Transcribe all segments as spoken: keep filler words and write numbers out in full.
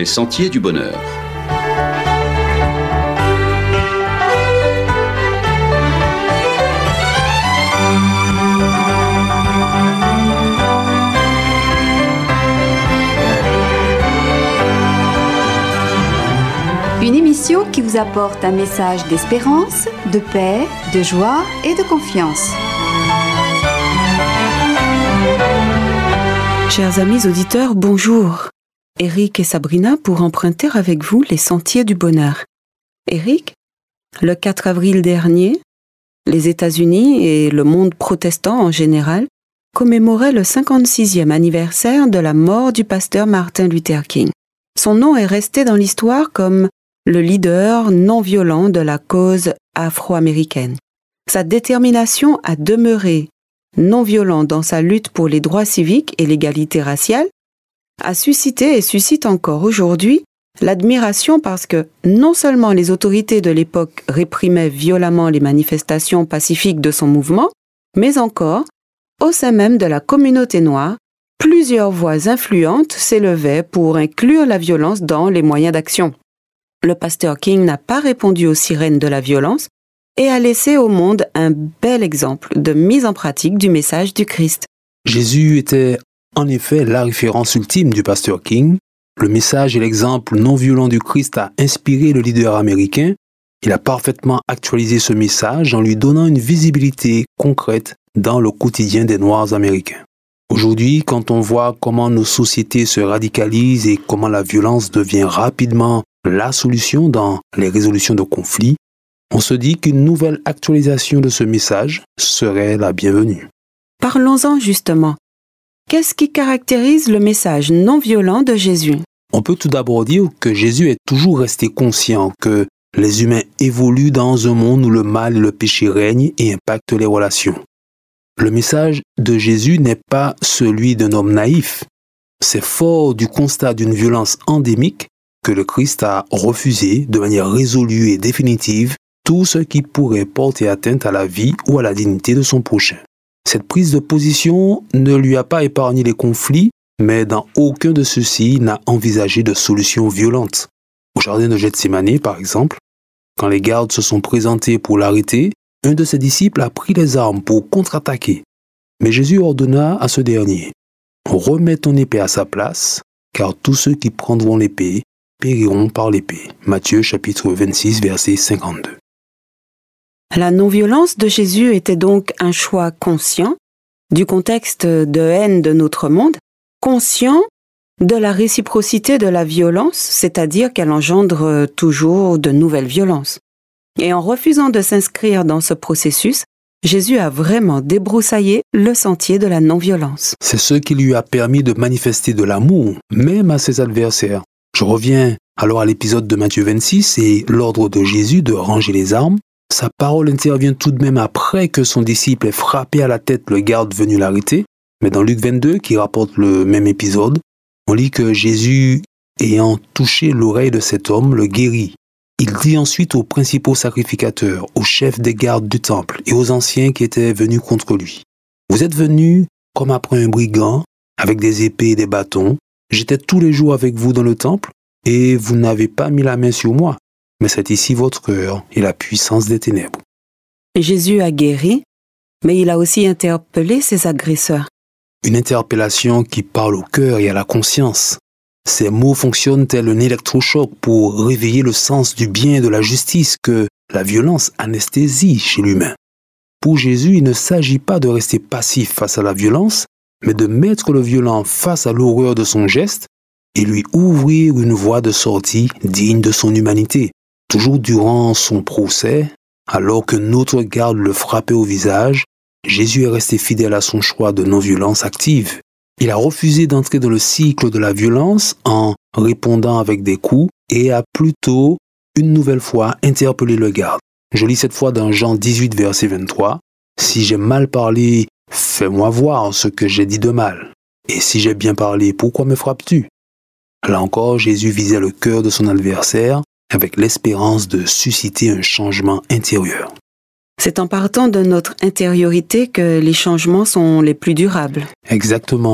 les sentiers du bonheur. Une émission qui vous apporte un message d'espérance, de paix, de joie et de confiance. Chers amis auditeurs, bonjour. Eric et Sabrina pour emprunter avec vous les sentiers du bonheur. Eric, le quatre avril dernier, les États-Unis et le monde protestant en général commémoraient le cinquante-sixième anniversaire de la mort du pasteur Martin Luther King. Son nom est resté dans l'histoire comme le leader non violent de la cause afro-américaine. Sa détermination à demeurer non violent dans sa lutte pour les droits civiques et l'égalité raciale a suscité et suscite encore aujourd'hui l'admiration parce que non seulement les autorités de l'époque réprimaient violemment les manifestations pacifiques de son mouvement, mais encore, au sein même de la communauté noire, plusieurs voix influentes s'élevaient pour inclure la violence dans les moyens d'action. Le pasteur King n'a pas répondu aux sirènes de la violence et a laissé au monde un bel exemple de mise en pratique du message du Christ. Jésus était en effet la référence ultime du pasteur King. Le message et l'exemple non violent du Christ a inspiré le leader américain. Il a parfaitement actualisé ce message en lui donnant une visibilité concrète dans le quotidien des Noirs américains. Aujourd'hui, quand on voit comment nos sociétés se radicalisent et comment la violence devient rapidement la solution dans les résolutions de conflits, on se dit qu'une nouvelle actualisation de ce message serait la bienvenue. Parlons-en justement. Qu'est-ce qui caractérise le message non violent de Jésus? On peut tout d'abord dire que Jésus est toujours resté conscient que les humains évoluent dans un monde où le mal et le péché règnent et impactent les relations. Le message de Jésus n'est pas celui d'un homme naïf. C'est fort du constat d'une violence endémique que le Christ a refusé de manière résolue et définitive tout ce qui pourrait porter atteinte à la vie ou à la dignité de son prochain. Cette prise de position ne lui a pas épargné les conflits, mais dans aucun de ceux-ci n'a envisagé de solution violente. Au jardin de Gethsémani, par exemple, quand les gardes se sont présentés pour l'arrêter, un de ses disciples a pris les armes pour contre-attaquer. Mais Jésus ordonna à ce dernier « Remets ton épée à sa place, car tous ceux qui prendront l'épée périront par l'épée. » Matthieu chapitre vingt-six, verset cinquante-deux. La non-violence de Jésus était donc un choix conscient du contexte de haine de notre monde, conscient de la réciprocité de la violence, c'est-à-dire qu'elle engendre toujours de nouvelles violences. Et en refusant de s'inscrire dans ce processus, Jésus a vraiment débroussaillé le sentier de la non-violence. C'est ce qui lui a permis de manifester de l'amour, même à ses adversaires. Je reviens alors à l'épisode de Matthieu vingt-six et l'ordre de Jésus de ranger les armes. Sa parole intervient tout de même après que son disciple ait frappé à la tête le garde venu l'arrêter. Mais dans Luc vingt-deux, qui rapporte le même épisode, on lit que Jésus, ayant touché l'oreille de cet homme, le guérit. Il dit ensuite aux principaux sacrificateurs, aux chefs des gardes du temple et aux anciens qui étaient venus contre lui. « Vous êtes venus comme après un brigand, avec des épées et des bâtons. J'étais tous les jours avec vous dans le temple, et vous n'avez pas mis la main sur moi. Mais c'est ici votre cœur et la puissance des ténèbres. » Jésus a guéri, mais il a aussi interpellé ses agresseurs. Une interpellation qui parle au cœur et à la conscience. Ces mots fonctionnent tel un électrochoc pour réveiller le sens du bien et de la justice que la violence anesthésie chez l'humain. Pour Jésus, il ne s'agit pas de rester passif face à la violence, mais de mettre le violent face à l'horreur de son geste et lui ouvrir une voie de sortie digne de son humanité. Toujours durant son procès, alors que notre garde le frappait au visage, Jésus est resté fidèle à son choix de non-violence active. Il a refusé d'entrer dans le cycle de la violence en répondant avec des coups et a plutôt, une nouvelle fois, interpellé le garde. Je lis cette fois dans Jean dix-huit, verset vingt-trois. « Si j'ai mal parlé, fais-moi voir ce que j'ai dit de mal. Et si j'ai bien parlé, pourquoi me frappes-tu » Là encore, Jésus visait le cœur de son adversaire avec l'espérance de susciter un changement intérieur. C'est en partant de notre intériorité que les changements sont les plus durables. Exactement.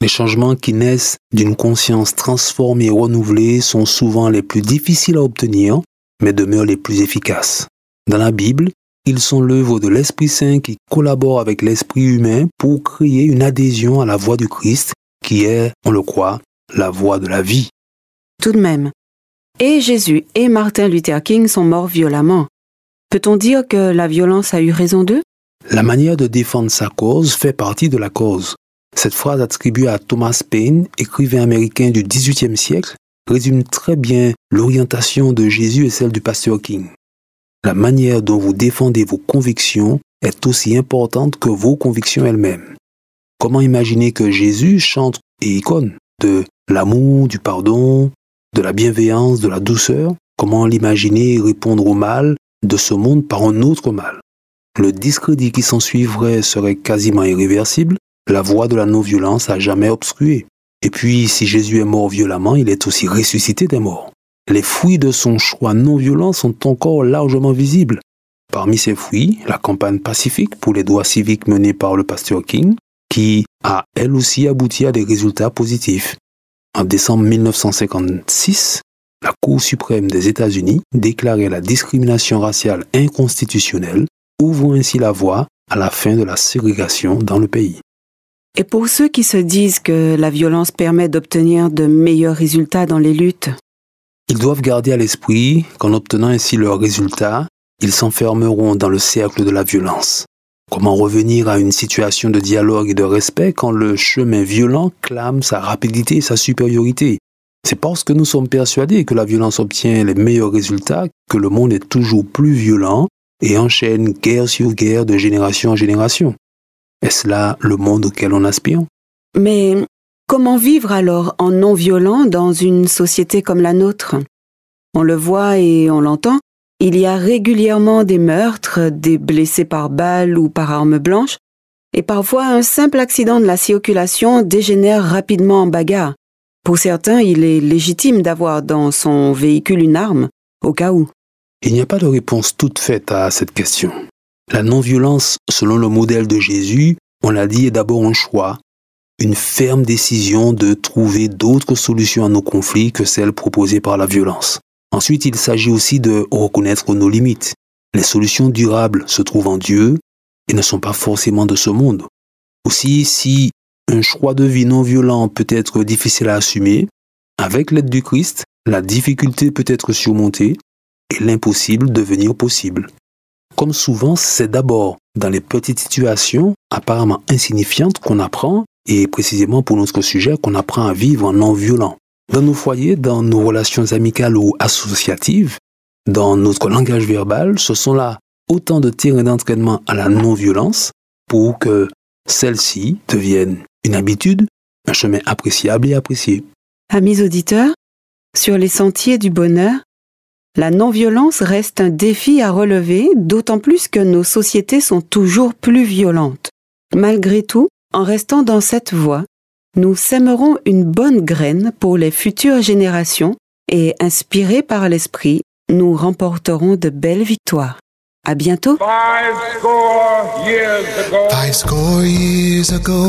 Les changements qui naissent d'une conscience transformée et renouvelée sont souvent les plus difficiles à obtenir, mais demeurent les plus efficaces. Dans la Bible, ils sont l'œuvre de l'Esprit Saint qui collabore avec l'esprit humain pour créer une adhésion à la voie du Christ, qui est, on le croit, la voie de la vie. Tout de même. Et Jésus et Martin Luther King sont morts violemment. Peut-on dire que la violence a eu raison d'eux? La manière de défendre sa cause fait partie de la cause. Cette phrase attribuée à Thomas Paine, écrivain américain du dix-huitième siècle, résume très bien l'orientation de Jésus et celle du pasteur King. La manière dont vous défendez vos convictions est aussi importante que vos convictions elles-mêmes. Comment imaginer que Jésus chante et icône de l'amour, du pardon, de la bienveillance, de la douceur? Comment l'imaginer répondre au mal de ce monde par un autre mal? Le discrédit qui s'ensuivrait serait quasiment irréversible. La voie de la non-violence à jamais obstruée. Et puis, si Jésus est mort violemment, il est aussi ressuscité des morts. Les fruits de son choix non-violent sont encore largement visibles. Parmi ces fruits, la campagne pacifique pour les droits civiques menée par le pasteur King, qui a elle aussi abouti à des résultats positifs. En décembre mille neuf cent cinquante-six, la Cour suprême des États-Unis déclarait la discrimination raciale inconstitutionnelle, ouvrant ainsi la voie à la fin de la ségrégation dans le pays. Et pour ceux qui se disent que la violence permet d'obtenir de meilleurs résultats dans les luttes? Ils doivent garder à l'esprit qu'en obtenant ainsi leurs résultats, ils s'enfermeront dans le cercle de la violence. Comment revenir à une situation de dialogue et de respect quand le chemin violent clame sa rapidité et sa supériorité? C'est parce que nous sommes persuadés que la violence obtient les meilleurs résultats que le monde est toujours plus violent et enchaîne guerre sur guerre de génération en génération. Est-ce là le monde auquel on aspire? Mais comment vivre alors en non-violent dans une société comme la nôtre? On le voit et on l'entend, il y a régulièrement des meurtres, des blessés par balle ou par arme blanche, et parfois un simple accident de la circulation dégénère rapidement en bagarre. Pour certains, il est légitime d'avoir dans son véhicule une arme, au cas où. Il n'y a pas de réponse toute faite à cette question. La non-violence, selon le modèle de Jésus, on l'a dit, est d'abord un choix, une ferme décision de trouver d'autres solutions à nos conflits que celles proposées par la violence. Ensuite, il s'agit aussi de reconnaître nos limites. Les solutions durables se trouvent en Dieu et ne sont pas forcément de ce monde. Aussi, si un choix de vie non violent peut être difficile à assumer, avec l'aide du Christ, la difficulté peut être surmontée et l'impossible devenir possible. Comme souvent, c'est d'abord dans les petites situations apparemment insignifiantes qu'on apprend, et précisément pour notre sujet, qu'on apprend à vivre en non-violent. Dans nos foyers, dans nos relations amicales ou associatives, dans notre langage verbal, ce sont là autant de terrains d'entraînement à la non-violence pour que celle-ci devienne une habitude, un chemin appréciable et apprécié. Amis auditeurs, sur les sentiers du bonheur, la non-violence reste un défi à relever, d'autant plus que nos sociétés sont toujours plus violentes. Malgré tout, en restant dans cette voie, nous sèmerons une bonne graine pour les futures générations et, inspirés par l'esprit, nous remporterons de belles victoires. À bientôt. Five score years ago, Five score years ago,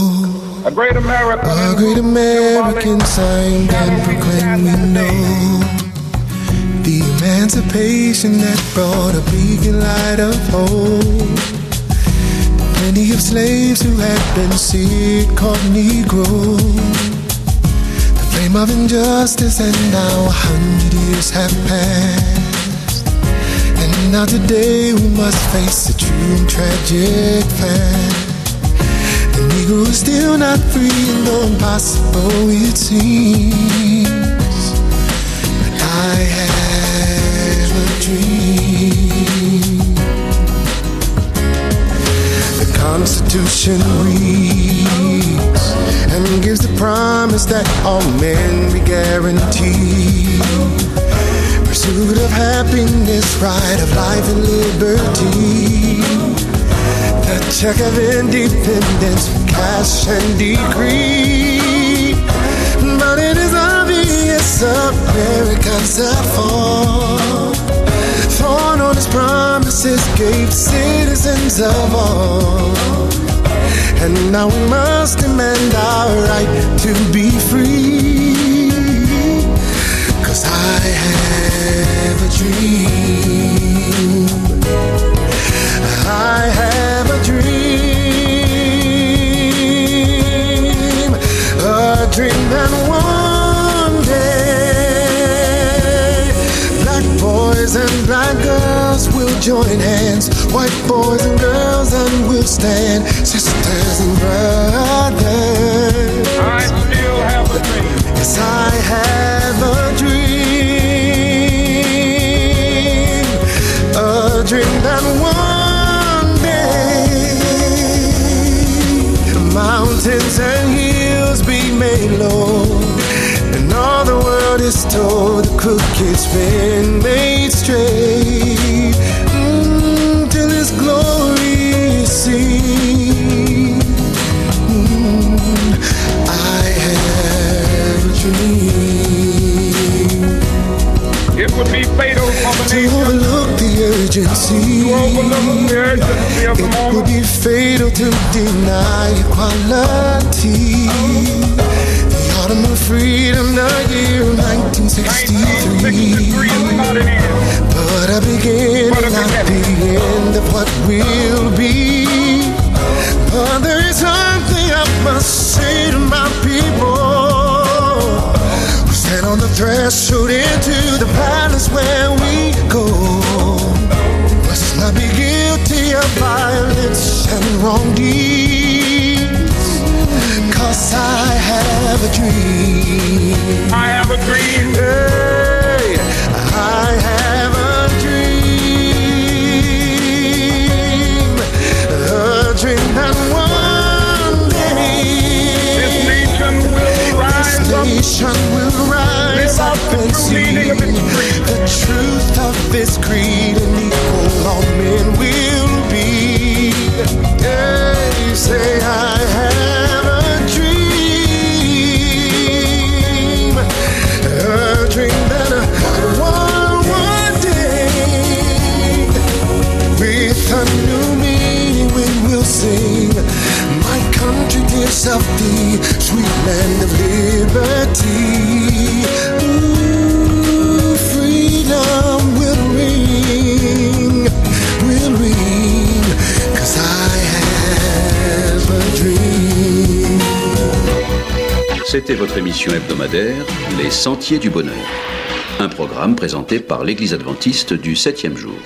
a great American, a great American signed and proclaimed, we know the emancipation that brought a beacon light of hope. Many of slaves who had been seared called Negroes. The flame of injustice, and now a hundred years have passed. And now today we must face a true and tragic fact. The Negro is still not free, and though impossible it seems, but I have a dream. The Constitution reads and gives the promise that all men be guaranteed pursuit of happiness, right of life and liberty, the check of independence from cash and decree. But it is obvious America's at fault. Thorn on his promises gave citizens of all and now we must demand our right to be free. 'Cause I have a dream, I have a dream, a dream that one day black boys and black girls will join hands, white boys and girls, and we'll stand sisters and brothers. I still have a dream. Yes, I have a dream, a dream that one day mountains and hills be made low, and all the world is told the crooked's been made straight, mm, till His glory is seen. Mm, I have a dream. It would be fatal for the To nation overlook the urgency, to overlook the urgency of the it would moment. be fatal to deny equality. The autumn of freedom, the year nineteen nineteen sixty-three. sixty-three is not an end, But a beginning, But a not the end of what will be. But there is something I must say to my people who stand on the threshold into the palace where we go. Must not be guilty of violence and wrong deeds. 'Cause I have a dream. I have a dream. Hey, I have a dream, a dream that one day This nation will rise this up. nation will rise Live out up the and true see meaning of its creed. the truth of its creed, and equal all men will be. Hey, say I have a dream, a dream that one one day with a new meaning we will sing. My country gives of thee, sweet land of liberty. Ooh, freedom will ring, will ring, 'cause I have a dream. C'était votre émission hebdomadaire Les Sentiers du Bonheur, un programme présenté par l'Église adventiste du septième jour.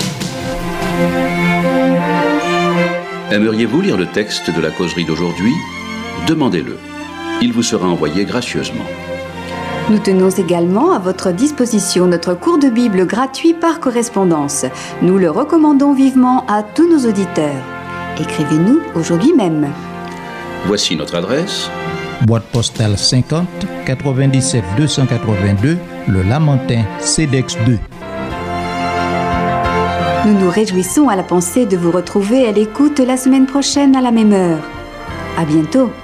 Aimeriez-vous lire le texte de la causerie d'aujourd'hui ? Demandez-le. Il vous sera envoyé gracieusement. Nous tenons également à votre disposition notre cours de Bible gratuit par correspondance. Nous le recommandons vivement à tous nos auditeurs. Écrivez-nous aujourd'hui même. Voici notre adresse. Boîte postale cinquante, quatre-vingt-dix-sept deux cent quatre-vingt-deux, Le Lamentin, CEDEX deux. Nous nous réjouissons à la pensée de vous retrouver à l'écoute la semaine prochaine à la même heure. À bientôt.